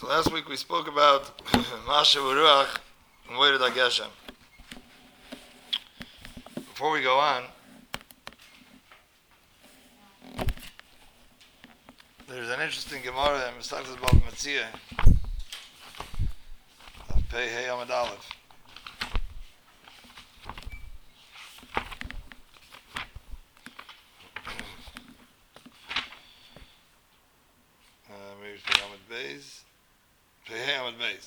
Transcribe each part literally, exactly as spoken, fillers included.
So last week we spoke about Masha Uruach and Moed HaGeshem. Before we go on, there's an interesting Gemara in Mesachtes Bava Metzia, of Pei Hey Amud Aleph. Uh, maybe it's Pei Amud Beis. Pei Hey Amud Beis.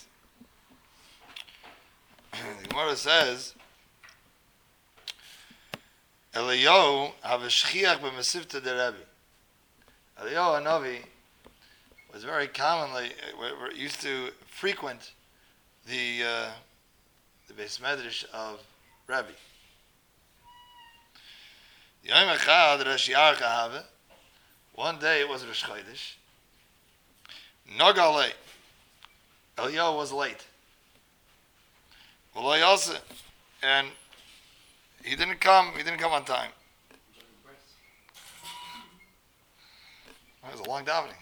The Gemara says, Eliyahu have a shchiach b'mesivta de Rebbe. Eliyahu Hanavi was very commonly uh, used to frequent the uh, the Beis Medrash of Rebbe. Yom Echad Rosh Yarcha have. One day it was Rosh Chodesh. Nogalei. Eliyahu was late. Well, also, and he didn't come. He didn't come on time. That was a long davening.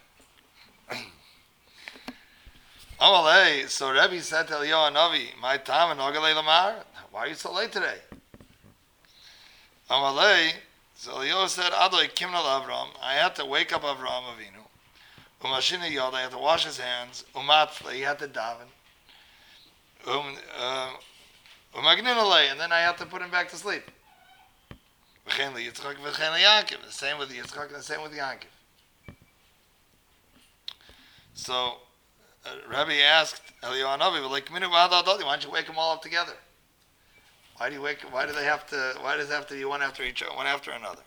Amalei. So Rebbe said to Eliyahu Hanavi, "My time and Nogalei Lamar. Why are you so late today?" Amalei. So Eliyahu said, "Adoi Kimnal Avram. I had to wake up Avram Avinu. Umashina Yod. I had to wash his hands. Umatfle. He had to daven. Um, uh, and then I had to put him back to sleep. The same with Yitzchak and the same with Yankov. So uh, Rabbi asked Eliyahu Hanavi, like, why don't you wake them all up together? Why do you wake? Why do they have to? Why does it have to be one after each other, one after another?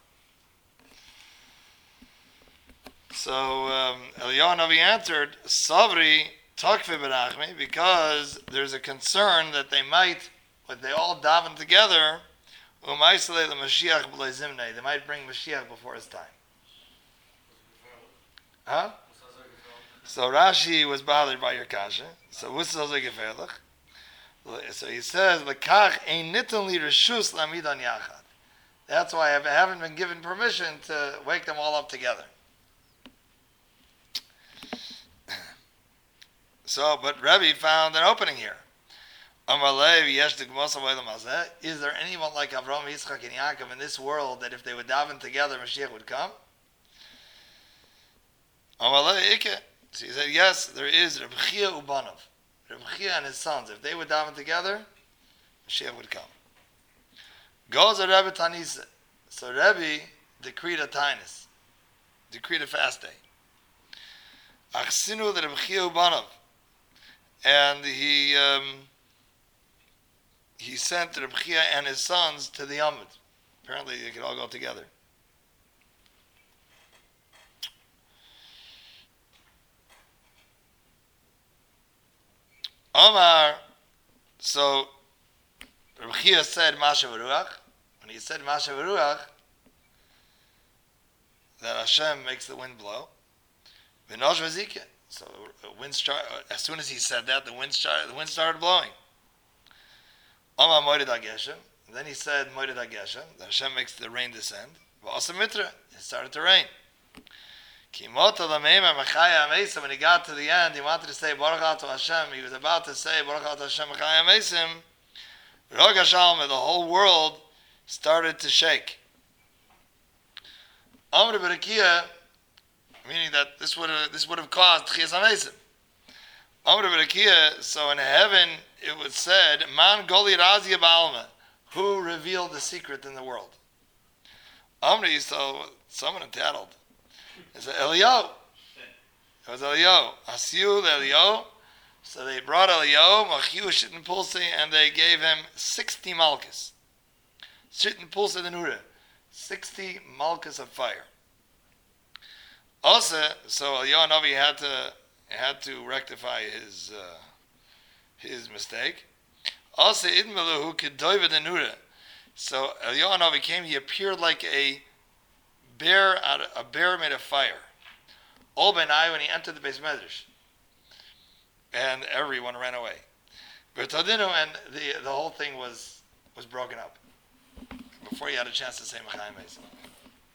So um, Eliyahu Hanavi answered, Savri Takve Berachmi, because there's a concern that they might, when they all daven together, they might bring Mashiach before his time. Huh? So Rashi was bothered by your kasha. So so he says, "Lekach ein nitten li reshus lamid an yachad." That's why I haven't been given permission to wake them all up together. So, but Rebbe found an opening here. Is there anyone like Avraham, Yitzchak, and Yaakov in this world that if they would daven together, Mashiach would come? So he said, yes, there is Reb Chia Ubanov. Reb Chia and his sons, if they would daven together, Mashiach would come. Goes a Rebbe Tanisa. So Rebbe decreed a tainus, decreed a fast day. Achsinu the Reb Chia Ubanov. And he um, he sent Reb Chia and his sons to the Amud. Apparently they could all go together. Omar, so Reb Chia said Masha V'ruach. When he said Masha V'ruach, that Hashem makes the wind blow. V'nosh v'zikah. So the wind start, as soon as he said that, the wind started, the wind started blowing. Omar Moed HaGeshem. Then he said Moed HaGeshem. Then Hashem makes the rain descend. V'asa mitra. It started to rain. When he got to the end, he wanted to say Baruch Ato Hashem. He was about to say Baruch Ato Hashem Mechaya Mesim. Rog Hashalom, the whole world started to shake. Amr Berakia, meaning that this would have this would have caused Tchias HaMesim. Amr Berakia, so in heaven it was said, Man Goli Razia Ba'alma, who revealed the secret in the world. Amr, so someone entitled. It said Eliyahu. It was Eliyahu. Asiyu Eliyahu. So they brought Eliyahu, Machiu Shittin Pulsi, and they gave him sixty malchus. Shittin Pulsi the Nura. Sixty malchus of fire. Also, so Eliyahu Hanavi had to had to rectify his uh, his mistake. Also, Idmeluhu Kedoiva the Nura. So Eliyahu Hanavi came. He appeared like a bear out of, a bear made of fire. Ol Benai, when he entered the Beis Medrash, and everyone ran away. But Tadinu, and the the whole thing was was broken up before he had a chance to say Mechayim Mesim.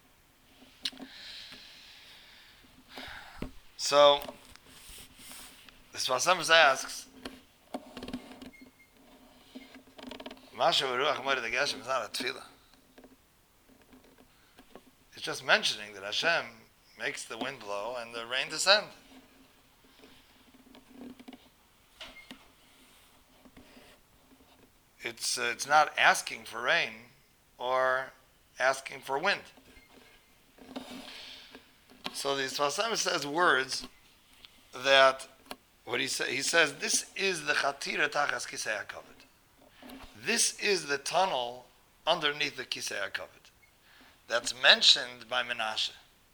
So The Sfas Emes asks, Masha Ruach Moed Geshem is not a tefillah. It's just mentioning that Hashem makes the wind blow and the rain descend. It's uh, it's not asking for rain or asking for wind. So the Sfas Emes says words that what he says. He says this is the Chatira Tachas Kisei HaKavod. This is the tunnel underneath the Kisei HaKavod that's mentioned by Menashe.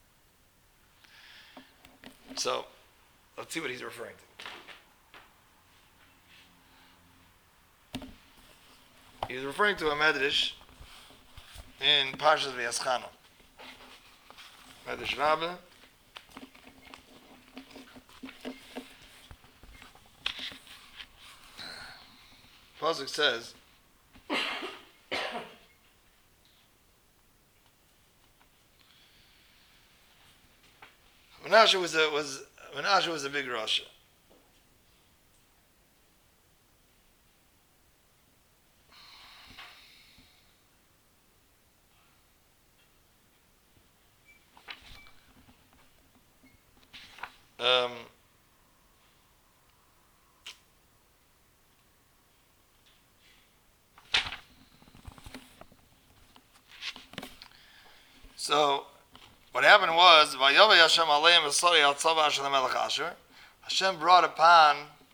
So let's see what he's referring to. He's referring to a medrash in Parshas V'Yaschanu. Medrash Rabbah. Pasuk says, Menashe was a was Menashe was a big Rasha. Um, so, what happened was, Vayovei Hashem aleim v'sori al tzava Asher lemelech Ashur. Hashem brought upon,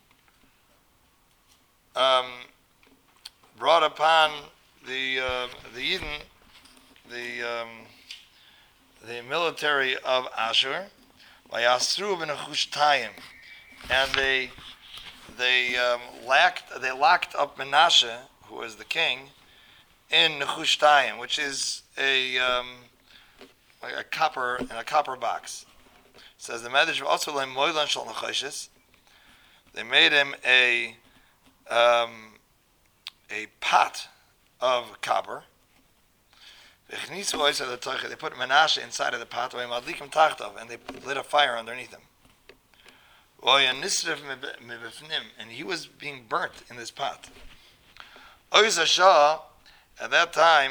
um, brought upon the uh, the Eden, the um, the military of Ashur. Vayasru b'nechushtayim, and they they um, lacked they locked up Menashe, who was the king, in Nechushtayim, which is a um, like a copper in a copper box. It says the Medrash also like moilan shel nechoshes. They made him a um, a pot of copper. They put Menashe inside of the pot, and they lit a fire underneath him. And he was being burnt in this pot. At that time,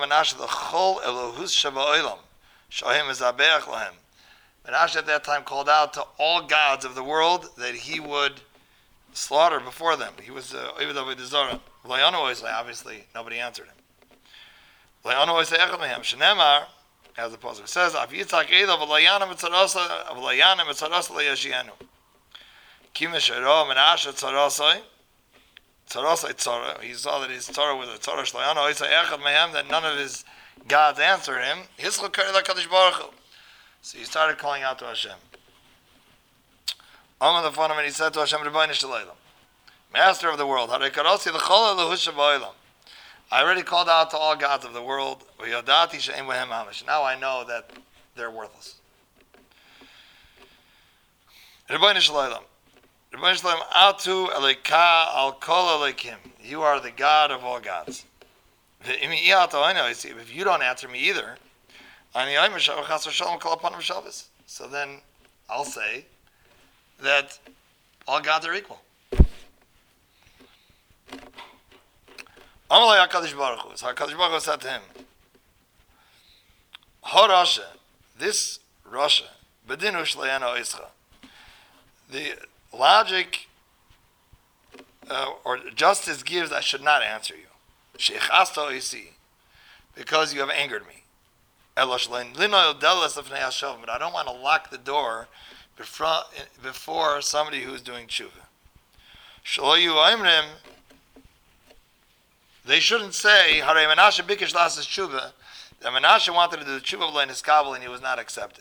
Menashe at that time called out to all gods of the world that he would slaughter before them. He was uh, obviously nobody answered him. As the pasuk says, "Av yitzak elav v'layanim etzarasa v'layanim etzarasa leyashianu." Kimeshero Menashe tzarasai tzarasai tzara. He saw that his tzara was a tzara shlayano. He said echad mehem, that none of his gods answered him. Hiskol kari lakadosh baruch hu. So he started calling out to Hashem. Amar the phone, and he said to Hashem, Rebbeinu Shalom, Master of the world, Harei karasi l'chol elohus shabaylam. I already called out to all gods of the world. Now I know that they're worthless. Rebbeinu Shalom, Rebbeinu Shalom, Atu Elika Al Kol Elikim. You are the God of all gods. If you don't answer me either, so then I'll say that all gods are equal. Amalei HaKadosh Baruch Hu. So HaKadosh Baruch Hu said to him, Ho Rasha, this Rasha, Bedinu Shleiano Ischa. The logic uh, or justice gives I should not answer you. Sheichasto Isi, because you have angered me. Elosh Lino Yodeles Lefnei Hashem, but I don't want to lock the door before, before somebody who's doing tshuva. Shloyu Aimrim. They shouldn't say, Harei Menashe bikesh lasas tshuva, that Menashe wanted to do the tshuva v'lo niskabel and he was not accepted.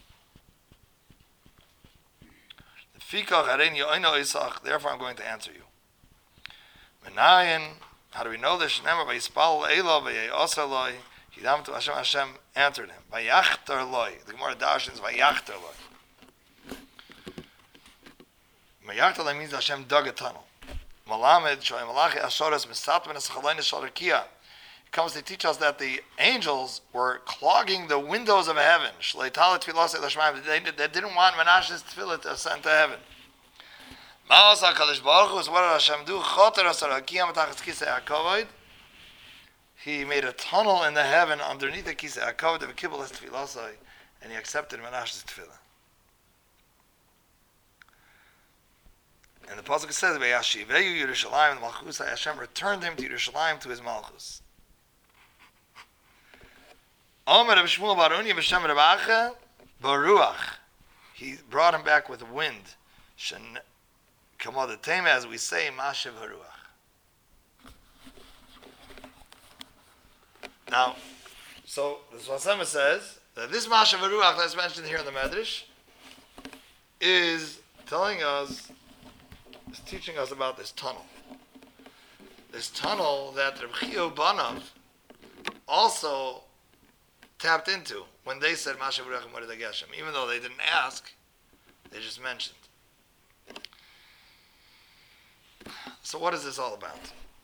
Therefore I'm going to answer you. Menayin, how do we know this? Shneimar v'yispal elo v'yosar loi, hidam to Hashem, Hashem answered him. V'yachtar loi. The Gemara darshans v'yachtar loi. V'yachtar loi means Hashem dug a tunnel. Malamed shoy malachi ashoras misatmen eschalein shalakia. It comes to teach us that the angels were clogging the windows of heaven. Shleitalet tfilos elashmaim. They didn't want Menashe's tefillah to ascend to heaven. Ma'as HaKadosh Baruch Hu is what did Hashem do? Choter asar hakiyam tachas kisei hakavod. He made a tunnel in the heaven underneath the kisei hakavod of Kibbutz Tfilasai, and he accepted Menashe's tefillah. And the pasuk says, "Vayashiveyu Yerushalayim Malchus." Hashem returned him to Yerushalayim to his Malchus. Omer Reb Shmuel bar Uni b'Shem Reb Acha baruach. He brought him back with wind. Shen kamodatem, as we say, mashev haruach. Now, so the Sfasema says that this mashev haruach that's mentioned here in the Medrash is telling us, is teaching us about this tunnel. This tunnel that Reb Chiyah Banav also tapped into when they said Mashav Ruach and Moed Geshem. Even though they didn't ask, they just mentioned. So what is this all about?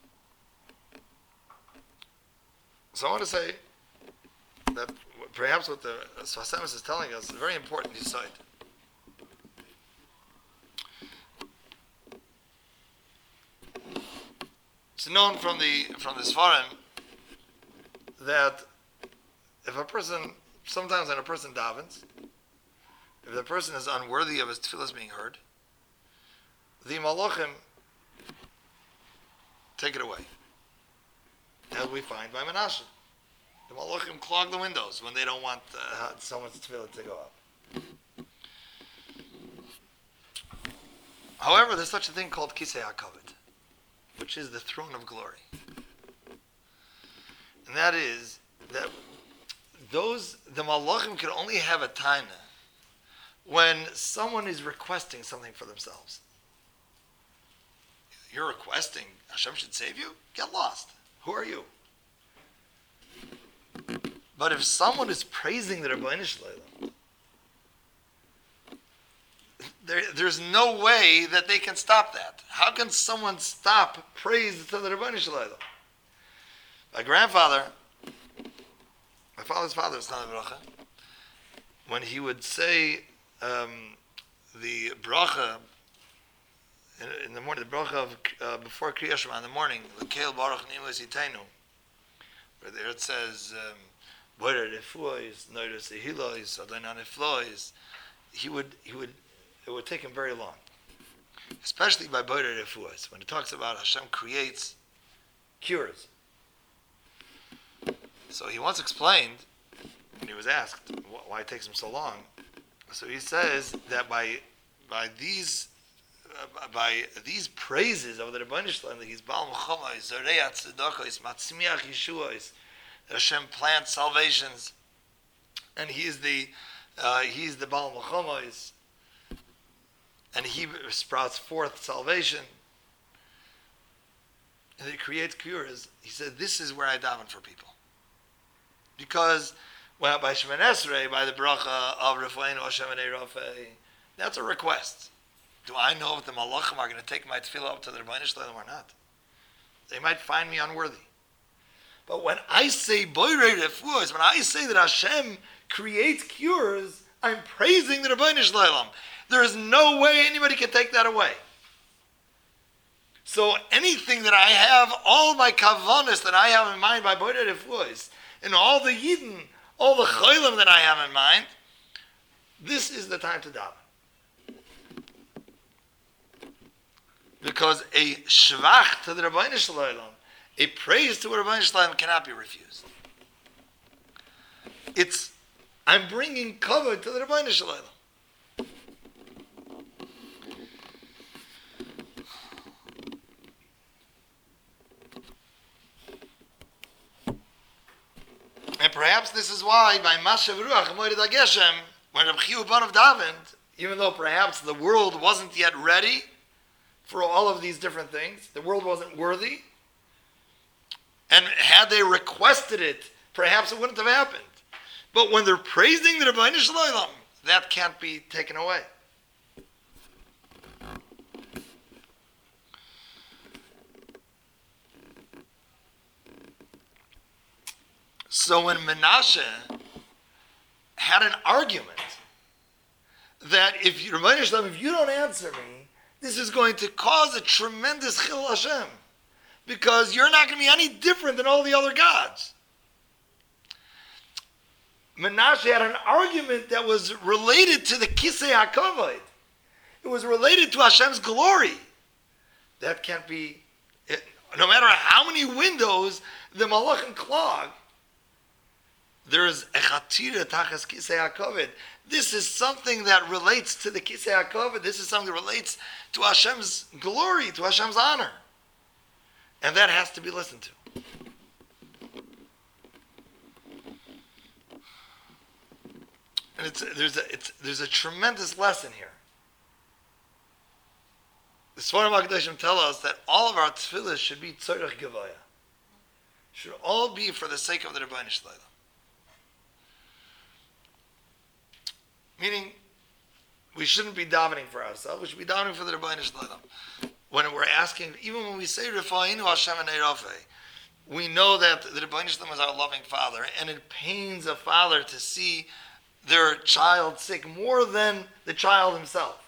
So I want to say that perhaps what the Sfasema is telling us is very important insight. It's known from the from the Sfarim that if a person, sometimes when a person davens, if the person is unworthy of his tefillas being heard, the malachim take it away, as we find by Menashe. The malachim clog the windows when they don't want uh, someone's tefillah to go up. However, there's such a thing called Kisei HaKavod, which is the throne of glory. And that is that those, the malachim can only have a time when someone is requesting something for themselves. You're requesting Hashem should save you? Get lost. Who are you? But if someone is praising the Rebbeinu Shalom, there, there's no way that they can stop that. How can someone stop praise to the Rebbeinu Shalom? My grandfather, my father's father, Tzaddik Bracha, when he would say um, the bracha in, in the morning, the bracha of, uh, before Kriya Shema in the morning, L'keil Baruch Ni'mas Yiteinu, where there it says, Boirer Refuos, Noiros Ehilos, Adonai Neflois, he would, he would, it would take him very long, especially by Boirer Refuos, when it talks about Hashem creates cures. So he once explained, and he was asked why it takes him so long. So he says that by by these uh, by these praises of the Rebbeinu Shalom, that he's Baal Mechama, Zoreat Tzedakos, Matzmiach Yeshuos, Hashem plants salvations, and he is the uh, he's the Baal Mechama, and he sprouts forth salvation, and he creates cures. He said, "This is where I daven for people." Because well, by Shemoneh Esrei, by the bracha of Refueinu Hashem and Rafei, that's a request. Do I know if the malachim are going to take my tefillah up to the Rebbeinu Shalom or not? They might find me unworthy. But when I say Boirei Refuos, when I say that Hashem creates cures, I'm praising the Rebbeinu Shalom. There is no way anybody can take that away. So anything that I have, all my kavanas that I have in mind by Boirei Refuos, and all the Yidden, all the chaylim that I have in mind, this is the time to daven. Because a shvach to the Rebbeinu Shalom, a praise to the Rebbeinu Shalom cannot be refused. It's, I'm bringing kavod to the Rebbeinu Shalom. And perhaps this is why by Mashav Ruach Moed Geshem, when Reb Chiyah Banav davened, even though perhaps the world wasn't yet ready for all of these different things, the world wasn't worthy, and had they requested it, perhaps it wouldn't have happened. But when they're praising the Rebbeinu Shalom, that can't be taken away. So when Menashe had an argument that if you, if you don't answer me, this is going to cause a tremendous chil Hashem, because you're not going to be any different than all the other gods. Menashe had an argument that was related to the Kisei HaKavod. It was related to Hashem's glory. That can't be, it, no matter how many windows the Malachim clog, there is Echatira Tachas Kisei HaKavod. This is something that relates to the Kisei HaKavod. This is something that relates to Hashem's glory, to Hashem's honor. And that has to be listened to. And it's, there's, a, it's, there's a tremendous lesson here. The Sforim HaKadoshim tell us that all of our tefillahs should be tzorech gevaya. Should all be for the sake of the Rebbeinu Shalom. Meaning, we shouldn't be davening for ourselves. We should be davening for the Rebbeinu Shalom. When we're asking, even when we say Rifa'inu Hashem Neirafeh, we know that the Rebbeinu Shalom is our loving Father, and it pains a father to see their child sick more than the child himself.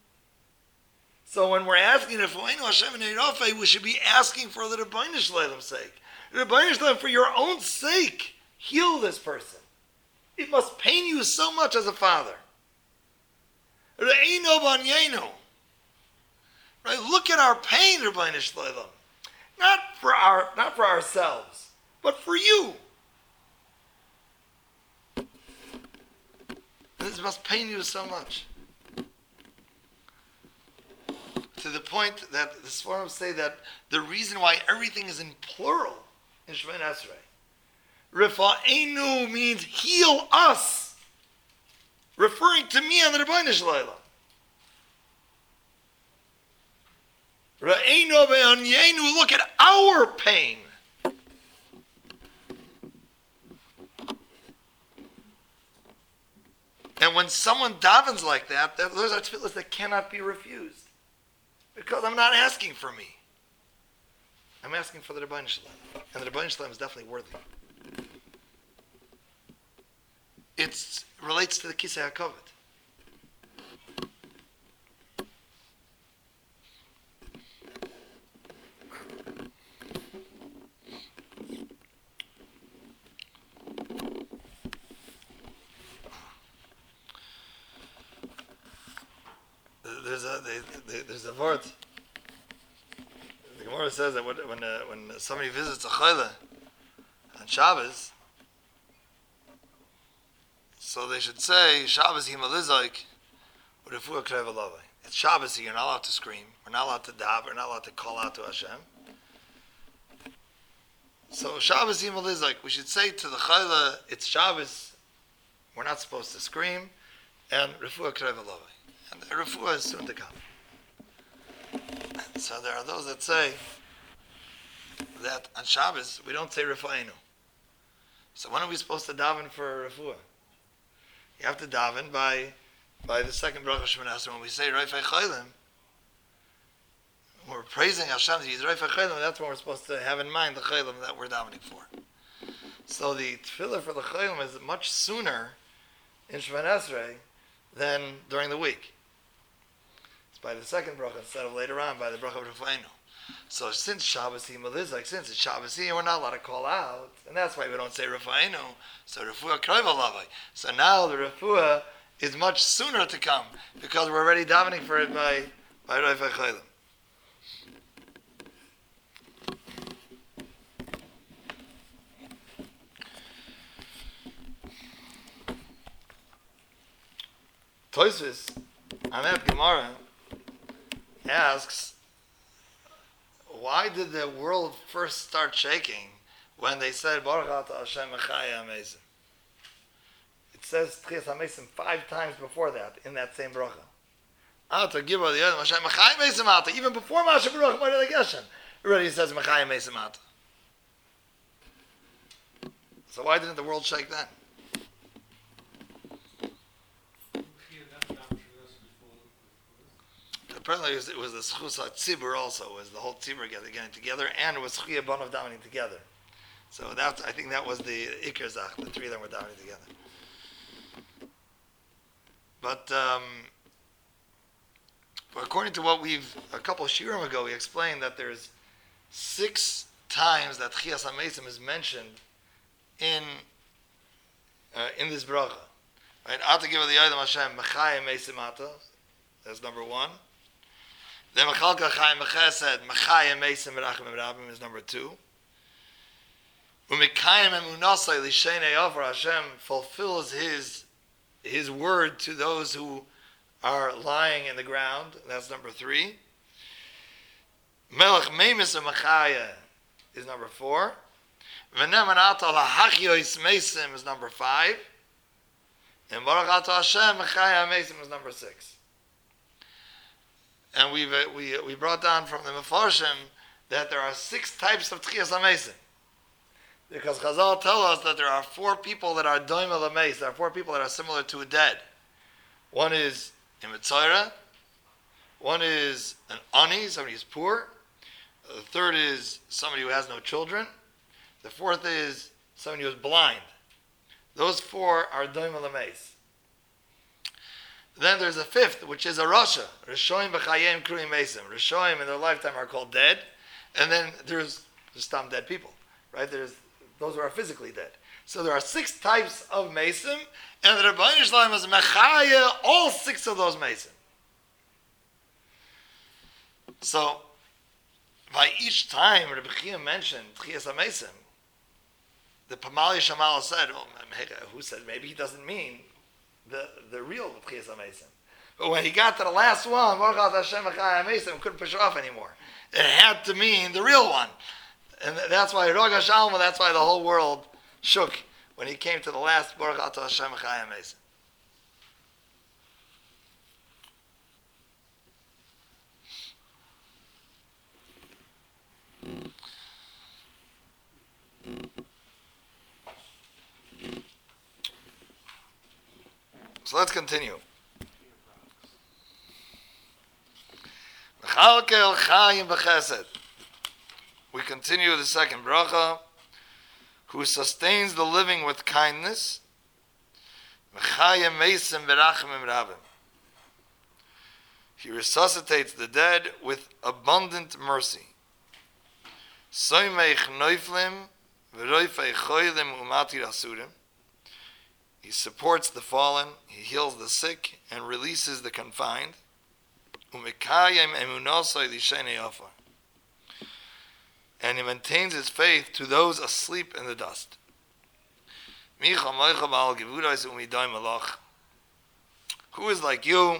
So when we're asking Rifa'inu Hashem Neirafeh, we should be asking for the Rebbeinu Shalom's sake. The Rebbeinu Shalom, for your own sake, heal this person. It must pain you so much as a father. Re'eino b'anyenu. Right? Look at our pain, Rebbeinu Shalom. Not for our, not for ourselves, but for you. This must pain you so much. To the point that the Sforim say that the reason why everything is in plural in Shemoneh Esrei, Rifa'enu means heal us, referring to me and the Rebbeinu Shalom. Ra'einu be'anyenu, look at our pain. And when someone davens like that, that those are tefillahs that cannot be refused. Because I'm not asking for me. I'm asking for the Rebbeinu Shalom. And the Rebbeinu Shalom is definitely worthy. It relates to the Kisei HaKavod. There's a they, they, there's a word. The Gemara says that when when, uh, when somebody visits a chayla on Shabbos, so they should say Shabbos himalizaik with a fuah kreva lavai. It's Shabbos. You're not allowed to scream. We're not allowed to daven. We're not allowed to call out to Hashem. So Shabbos himalizaik. We should say to the chayla, it's Shabbos. We're not supposed to scream, and refuah kreva lavai. And the refuah is soon to come. So there are those that say that on Shabbos we don't say Rifa'inu. So when are we supposed to daven for refuah? You have to daven by by the second bracha Shemoneh Esrei. When we say Reifei Chaylim, we're praising Hashem. He's Reifei Chaylim. That's when we're supposed to have in mind the Chaylim that we're davening for. So the tefillah for the Chaylim is much sooner in Shemoneh Esrei than during the week. By the second bracha instead of later on by the bracha of Rifa'inu. So since Shabbos Himal like since it's Shabbos here, we're not allowed to call out, and that's why we don't say Rifa'inu. So refuah kreva lavai. So now the refuah is much sooner to come because we're already davening for it by by Reifei Chaylim. Tosfos on that Gemara asks, why did the world first start shaking when they said Baruch Atah Hashem Echaya Amazim? It says Tchias Amazim five times before that in that same bracha. Ata Gibor the Hashem Echaya Amazim Ata. Even before Masha Baruch Moed Geshem, already says Echaya Amazim Ata. So why didn't the world shake then? Apparently, it was, it was the Schus HaTzibur also, it was the whole Tzibur getting together, and it was Chiyah Banav davening together. So that, I think that was the Iker Zach, the three of them were davening together. But um, according to what we've, a couple of shiurim ago, we explained that there's six times that Tchias HaMeisim is mentioned in uh, in this bracha. Right? Ata give the Yadam Hashem Mechayim Meisim Ata. That's number one. Then Mechalka Chayim Mechesed Mechayim Meisim Berachim Rabim is number two. Umekayim Emunasai Lishenei Ofer, Hashem fulfills His His word to those who are lying in the ground. That's number three. Melech Meimis Mechaya is number four. V'neman Ata Lahachyois Meisim is number five. And Baruch Ata Hashem Mechaya Meisim is number six. And we've, uh, we uh, we brought down from the Mefarshim that there are six types of Tchias HaMeisim. Because Chazal tell us that there are four people that are doim el hameis. There are four people that are similar to a dead. One is a Mitzayra. One is an ani, somebody who's poor. The third is somebody who has no children. The fourth is somebody who is blind. Those four are doim el hameis. Then there's a fifth, which is a Rasha. Rishoim b'chayim kruim meisim. Rishoim in their lifetime are called dead. And then there's just some dead people. Right? There's those who are physically dead. So there are six types of Meisim, and the Rebbeinu Shalom is Mechaya all six of those Meisim. So, by each time Rebbe Chia mentioned Tchias HaMeisim, the Pamali Shamal said, oh, who said, maybe he doesn't mean the, the real Tchias HaMeisim. But when he got to the last one, Baruch Hashem Mechaya HaMeisim, couldn't push it off anymore. It had to mean the real one. And that's why Rog HaShalma, that's why the whole world shook when he came to the last Baruch Ata Hashem Chayim Meisim. So let's continue. Mechalkel Chayim B'Chesed. We continue the second bracha, who sustains the living with kindness. He resuscitates the dead with abundant mercy. He supports the fallen, he heals the sick, and releases the confined. And he maintains his faith to those asleep in the dust. Who is like you,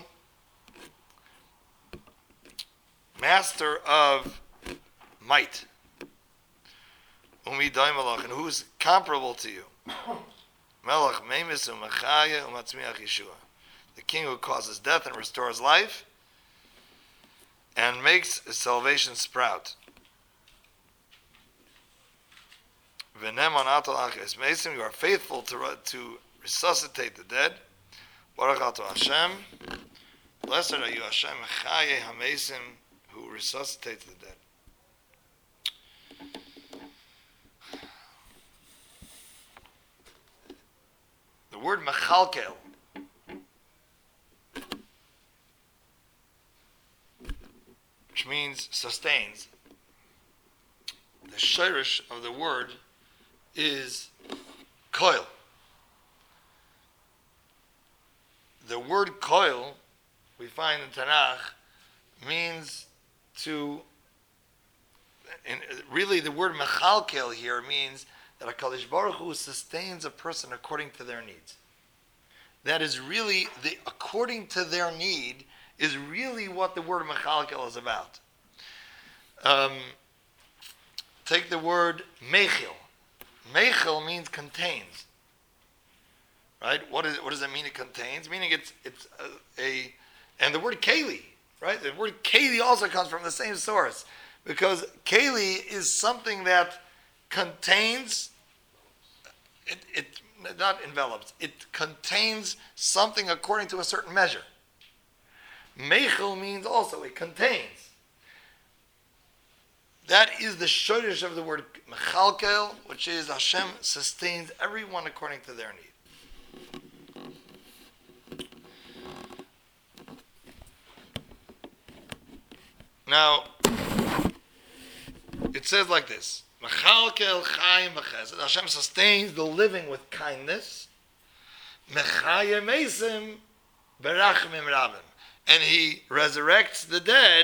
master of might, and who is comparable to you? The king who causes death and restores life, and makes salvation sprout. You are faithful to, to resuscitate the dead. Baruch Ato Hashem. Blessed are you, Hashem, Chaye HaMeisim, who resuscitates the dead. The word Mechalkel, which means sustains, the shirish of the word is koil. The word koil, we find in Tanakh, means to, and really the word mechalkel here means that HaKadosh Baruch Hu sustains a person according to their needs. That is really, the according to their need, is really what the word mechalkel is about. Um, take the word mechil. Mechil means contains. Right? What, is, what does it mean it contains? Meaning it's it's a, a and the word keli, right? The word keli also comes from the same source. Because keli is something that contains, it, it not envelops, it contains something according to a certain measure. Mechil means also it contains. That is the shorish of the word mechalkel, which is Hashem sustains everyone according to their need. Now, it says like this: Mechalkel Chaim v'Chesed. Hashem sustains the living with kindness. Mechayim Eisim berachmim rabim, and He resurrects the dead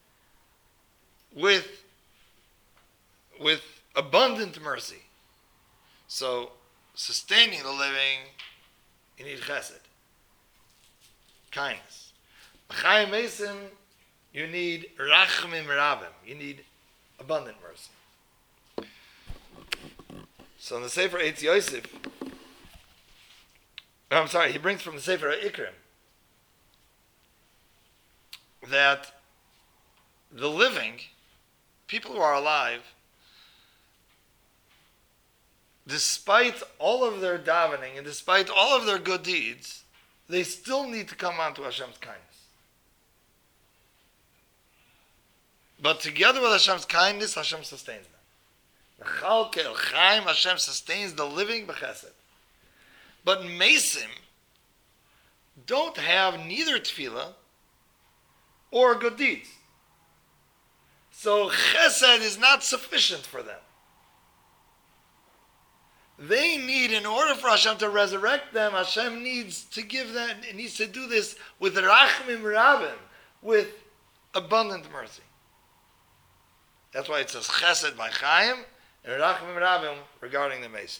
with with abundant mercy. So, sustaining the living, you need Chesed, kindness. Mechayim Eisim, you need rachmim rabim. You need abundant mercy. So in the Sefer Eitz Yosef, no, I'm sorry, he brings from the Sefer Ikrim that the living, people who are alive, despite all of their davening and despite all of their good deeds, they still need to come onto Hashem's kindness. But together with Hashem's kindness, Hashem sustains them. Mechalkel Chaim, Hashem sustains the living b'chesed. But Mesim don't have neither tefillah or good deeds. So chesed is not sufficient for them. They need, in order for Hashem to resurrect them, Hashem needs to give them, needs to do this with rachmim rabim, with abundant mercy. That's why it says chesed by Chaim and rachmim rabim regarding the Mesim.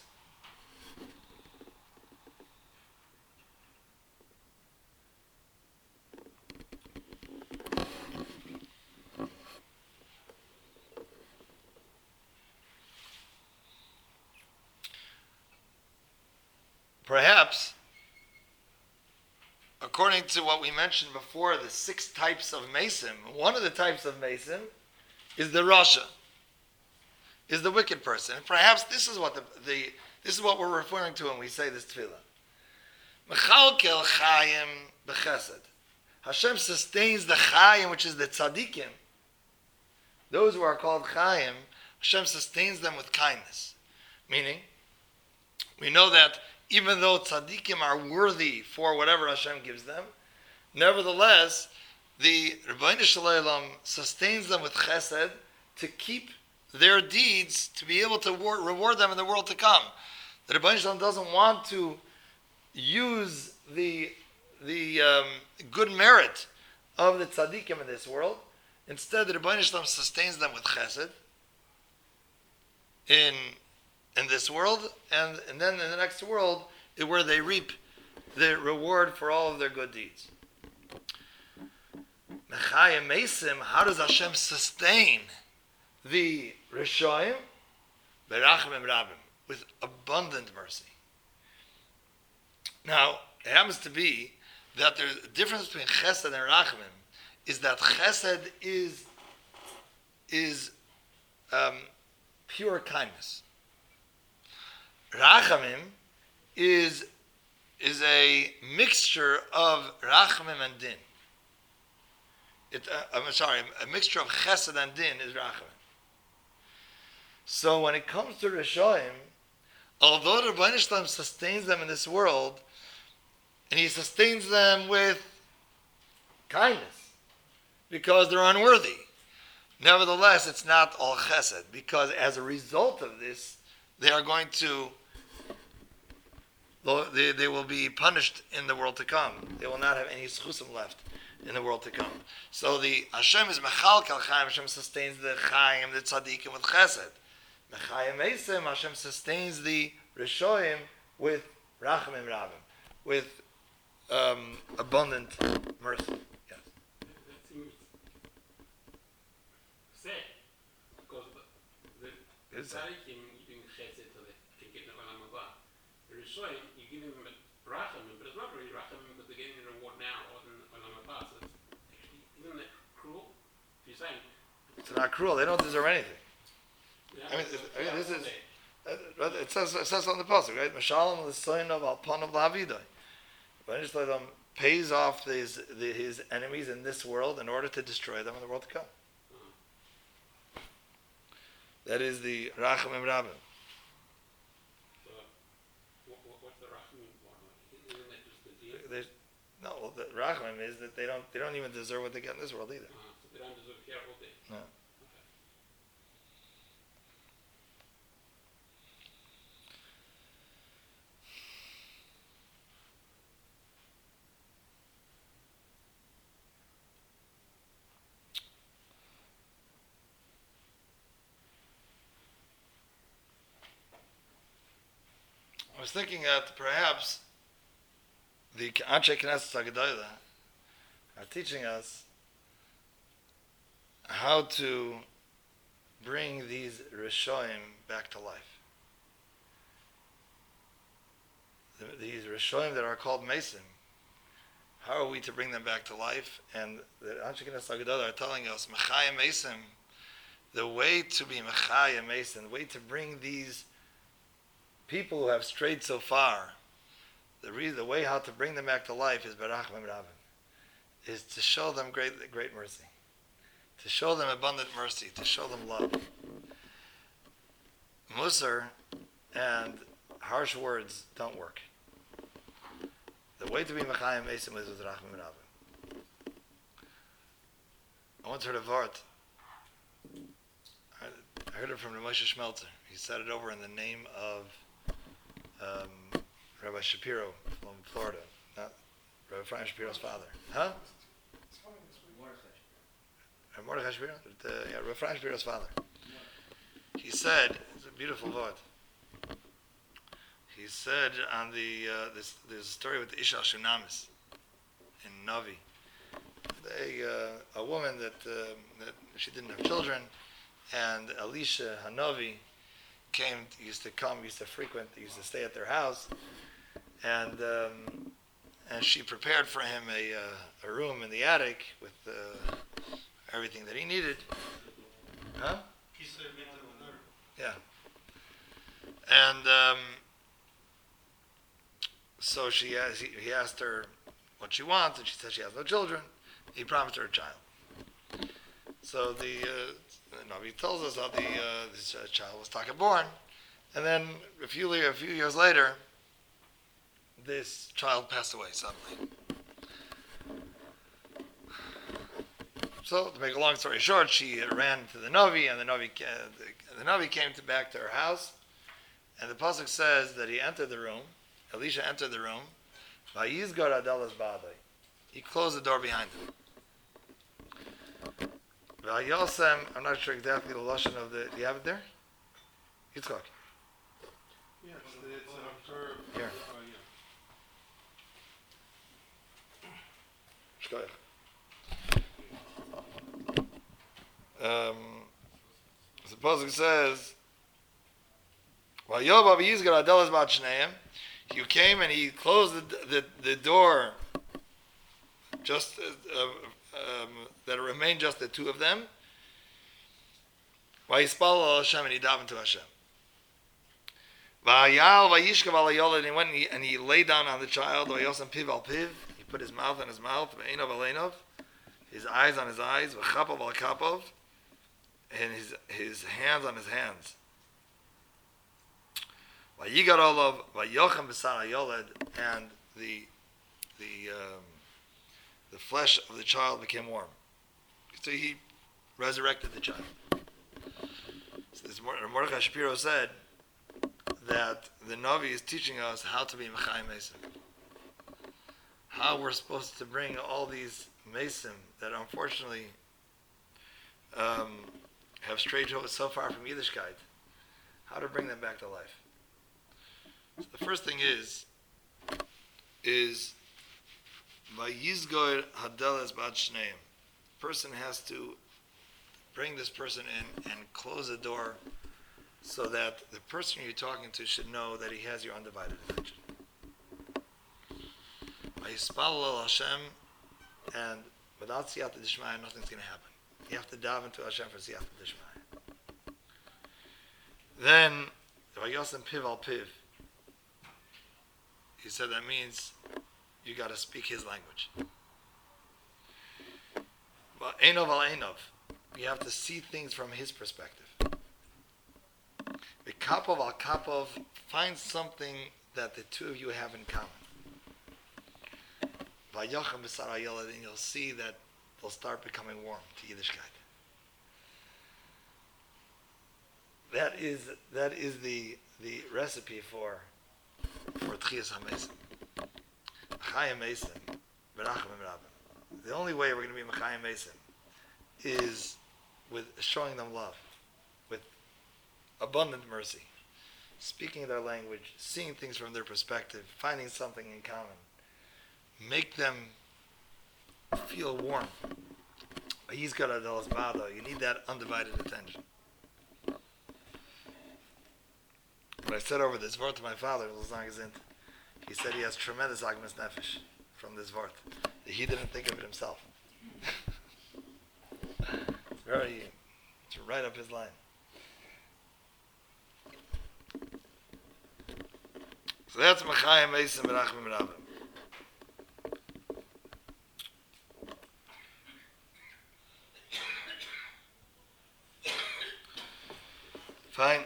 Perhaps, according to what we mentioned before, the six types of Mesim, one of the types of Mesim is the Rasha, is the wicked person. And perhaps this is what the, the this is what we're referring to when we say this tefillah. Mechalkel Chaim b'chesed. Hashem sustains the Chaim, which is the tzaddikim. Those who are called Chaim, Hashem sustains them with kindness. Meaning, we know that even though tzaddikim are worthy for whatever Hashem gives them, nevertheless, the Rebbeinu Shalom sustains them with chesed to keep their deeds, to be able to war- reward them in the world to come. The Rebbeinu Shalom doesn't want to use the the um, good merit of the tzaddikim in this world. Instead, the Rebbeinu Shalom sustains them with chesed in in this world, and, and then in the next world, is where they reap the reward for all of their good deeds. Mechayim Mesim, how does Hashem sustain the Rishoyim? Berachmim Rabim, with abundant mercy. Now, it happens to be that the difference between Chesed and Rachmim is that Chesed is, is um, pure kindness. Rachamim is is a mixture of Rachamim and Din. It, uh, I'm sorry, a mixture of Chesed and Din is Rachamim. So when it comes to Rishoyim, although the Rebbeinu Shalom sustains them in this world, and He sustains them with kindness, because they're unworthy, nevertheless, it's not all Chesed, because as a result of this, they are going to, they, they will be punished in the world to come. They will not have any schusim left in the world to come. So the Hashem is Mechalkel Chaim, Hashem sustains the Chaim, the Tzaddikim with Chesed. Mechayim Eisim, Hashem sustains the Rishoyim with Rachamim Rabim, with um, abundant mercy. Yes. That seems sad, because the, the Tzaddikim giving Chesed to the Tikkun Olam Haba. The Rishoyim, you give them Rachamim, but it's not really Rachamim, but they're getting a reward now or in Olam Haba. So it's actually, isn't that cruel? If you're saying It's not cruel. They don't deserve anything. yeah, I mean, so, I mean, yeah, this is. okay. Uh, it says it says on the pasuk, right? Mashalom l'soin of alpon of lavidoy. Rebbeinu Shalom pays off his the, his enemies in this world in order to destroy them in the world to come. Uh-huh. That is the Rachamim Rabim. So, what, what, what's the Rachamim part? Like, isn't that just the deal? There's, no, well, the Rachamim is that they don't they don't even deserve what they get in this world either. Uh, so the Ram is over here all day. No. Okay. I was thinking that perhaps the Anshe Knesset HaGedolah are teaching us how to bring these Rishoim back to life. The, these Rishoim that are called Mesim, how are we to bring them back to life? And the Anshe Knesset HaGedolah are telling us, Mechayim Mesim, the way to be Mechayim Mesim, the way to bring these people who have strayed so far, the reason, the way how to bring them back to life is Barachim Ravim, is to show them great, great mercy, to show them abundant mercy, to show them love. Musar and harsh words don't work. The way to be Mechayim Mesim is with Rachim Ravim. I once heard a vart. I heard it from Moshe Schmelzer. He said it over in the name of um, Rabbi Shapiro from Florida, not Rabbi Ephraim Shapiro's father. Huh? Rabbi Mordechai Shapiro? Uh, yeah, Rabbi Ephraim Shapiro's father. He said, it's a beautiful word. He said on the, uh, this, there's a story with the Isha Shunamis in Navi. They, uh, a woman that, uh, that she didn't have children, and Elisha Hanavi came, used to come, used to frequent, used to stay at their house, and um, and she prepared for him a uh, a room in the attic with uh, everything that he needed. Huh? Yeah. And um, so she asked, he, he asked her what she wants, and she said she has no children. He promised her a child. So the uh, Navi tells us how the uh, this uh, child was taka born, and then a few a few years later, this child passed away suddenly. So to make a long story short, she ran to the Navi, and the Navi uh, the, the Navi came to back to her house, and the pasuk says that he entered the room. Elisha entered the room. Vayizgar adalas ba'adai. He closed the door behind him. Vayosem, I'm not sure exactly the lashon of the. Do you have it there? Yitzchak. Yeah, it's, it's a verb. Here. Uh, yeah. Um, the pasuk says, "Vayovav Yizgar adalas ba'shneim." He came and he closed the the, the door. Just uh, um, that it remained just the two of them. Vayispal Hashem, and he davened to Hashem. Vayal vayishkav al hayoled, and he went and he, and he lay down on the child. Vayosam piv al piv, he put his mouth on his mouth. Ve'enov al enov, his eyes on his eyes. V'chapav al kapav, and his his hands on his hands. Vayigar olav vayochem b'sar hayoled, and the the um, the flesh of the child became warm. So he resurrected the child. So this Mordechai Shapiro said that the Navi is teaching us how to be Mechayim Mesim. How we're supposed to bring all these Mesim that unfortunately um, have strayed so far from Yiddishkeit, how to bring them back to life. So the first thing is, is Vayizgor hadeles ba'ad shneim. Person has to bring this person in and close the door so that the person you're talking to should know that he has your undivided attention. Vayispal el Hashem, and without siyata d'shmaya, nothing's going to happen. You have to daven to Hashem for siyata d'shmaya. Then, Vayosem piv al piv. He said that means you got to speak his language. But Einov al Einov, you have to see things from his perspective. The Kapov al Kapov, find something that the two of you have in common. Vayochem b'sar hayoled, and you'll see that will start becoming warm to Yiddishkeit. That is that is the the recipe for for Tchias HaMesim. Mechayim Mesim, Berachamim Rabbim. The only way we're going to be Mechayim Mesim is with showing them love, with abundant mercy, speaking their language, seeing things from their perspective, finding something in common. Make them feel warm. He's got a dollars bado. You need that undivided attention. When I said over this vort to my father, he said he has tremendous agmas nefesh from this vort. He didn't think of it himself. It's very, it's right up his line. So that's Mechayim Eisim Berachmim Rabbim. Fine.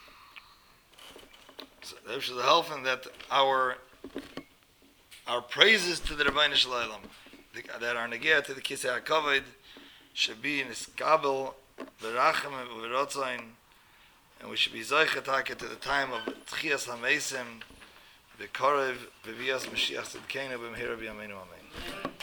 So there should help in that our our praises to the Rabbeinu Shalom, that are negea to the Kisei HaKavod, should be in iskabel, berachem and berotzain, and we should be zoichetake to the time of Tchias HaMeisim, b'korev, b'vias Mashiach Tzidkeinu, b'mehira b'yameinu amen.